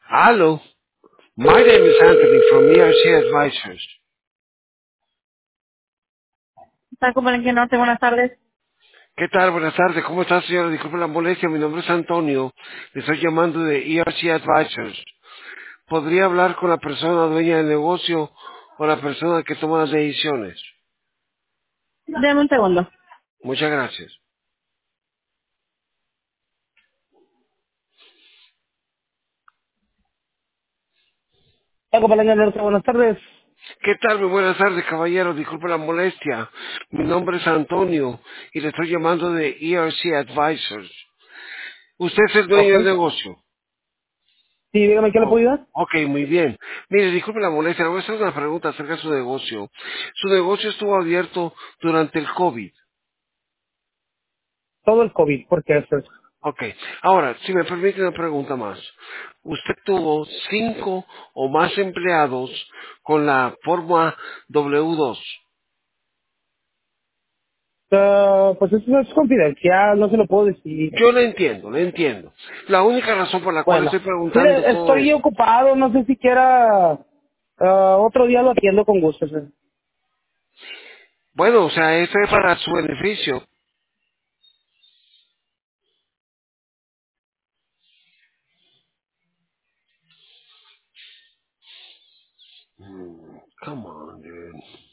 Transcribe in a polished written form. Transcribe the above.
Hello, my name is Anthony from ERC Advisors. Banco Palenque Norte, buenas tardes. ¿Qué tal? Buenas tardes. ¿Cómo está, señora? Disculpe la molestia. Mi nombre es Antonio. Le estoy llamando de ERC Advisors. ¿Podría hablar con la persona dueña del negocio o la persona que toma las decisiones? Deme un segundo. Muchas gracias. Banco Palenque Norte, buenas tardes. ¿Qué tal? Muy buenas tardes, caballero. Disculpe la molestia. Mi nombre es Antonio y le estoy llamando de ERC Advisors. ¿Usted es el Ok. dueño del negocio? Sí, dígame qué le puedo Oh, ayudar. ok, muy bien. Mire, disculpe la molestia, le voy a hacer una pregunta acerca de su negocio. Su negocio estuvo abierto durante el COVID. Todo el COVID, porque eso es. Ok, ahora, si me permite una pregunta más. ¿Usted tuvo 5 o más empleados con la forma W2? Pues eso no es confidencial, no se lo puedo decir. Yo le entiendo, le entiendo. La única razón por la cual Bueno, estoy preguntando mire, todo estoy esto. ocupado, no sé si quiera otro día lo atiendo con gusto. Sir. Bueno, o sea, eso es para su beneficio. Come on, dude.